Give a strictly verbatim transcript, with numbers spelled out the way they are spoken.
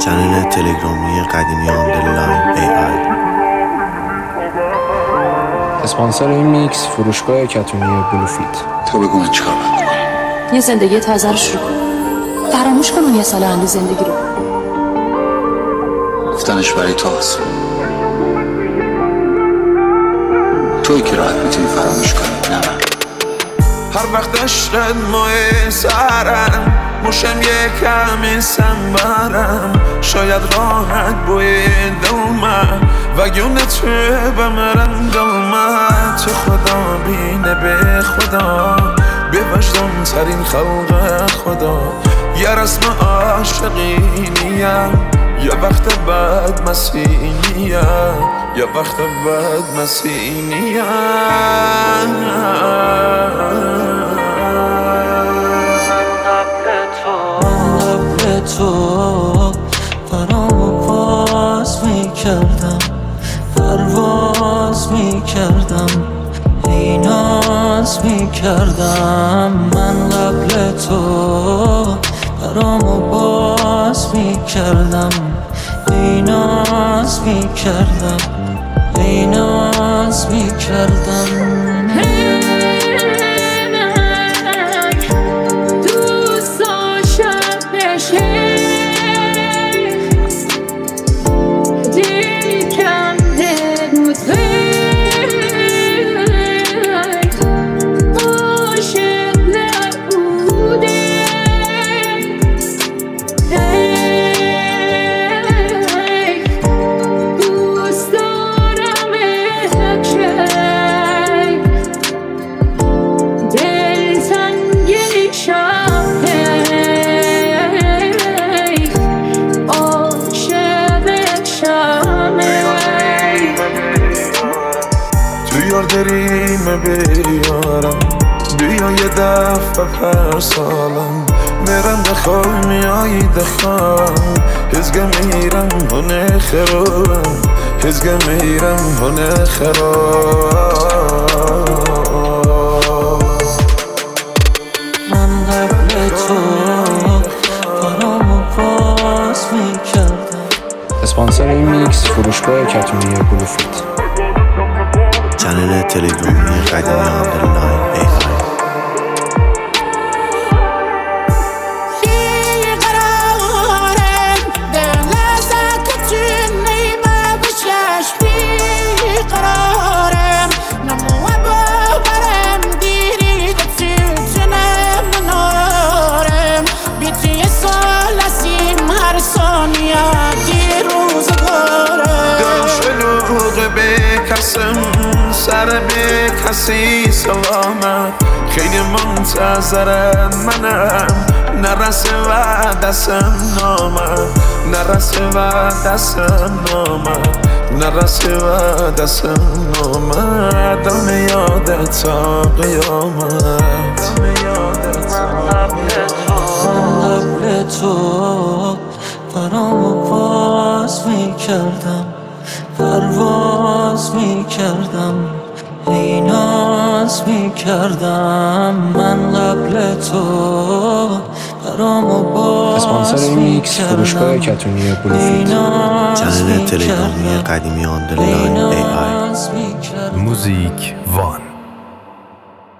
چنل تلگرامی قدیمی آندرلاین ای آی. اسپانسر این میکس فروشگاه کتونی بلوفیت. تو بگو من چیکار باید بکنم؟ یه زندگی تازه رو شروع کن. فراموش کن اون یه سال اندی زندگی رو. گفتنش برای تو هست. توی که راحت میتونی فراموش کنی، نه من. هر وقت عشقت ماه سرم موشم یکم سنبرم، شاید راحت بوی دلمه و گونه توی بمرم دلمه. تو خدا بینه به خدا، به وجدان ترین خلق خدا. یه رسم عاشقینیم، یه وقت بعد مسیحینیم، یه وقت بعد مسیحینیم. تو برامو باز میکردم، پرواز میکردم، ای ناز میکردم. من قبل تو برامو باز میکردم، ای ناز میکردم، ای ناز میکردم. داریم بیارم بیا یه دفعه پر سالم میرم دخواه میایی دخواه هزگه میرم هنه خرام هزگه میرم هنه خرام. من قبل تو برامو باز میکردم. اسپانسر این میکس فروشگاه کتونی بلوفیت. چنل تلگرامی قدیمی آندرلاین ای آی. سر به کسی سلامت خیلی منتظرم منم نرسه و دستم نامد نرسه و دستم نامد نرسه و دستم نامد دم یادت تا قیامت دم یادت تا قبل تو برامو باز میکردم، پرواز میکردم، ای ناز میکردم. من قبل تو برامو باز اسپانسر این میکس فروشگاه کتونی بلوفیت. چنل تلگرامی قدیمی آندرلاین ای آی. موزیک وان.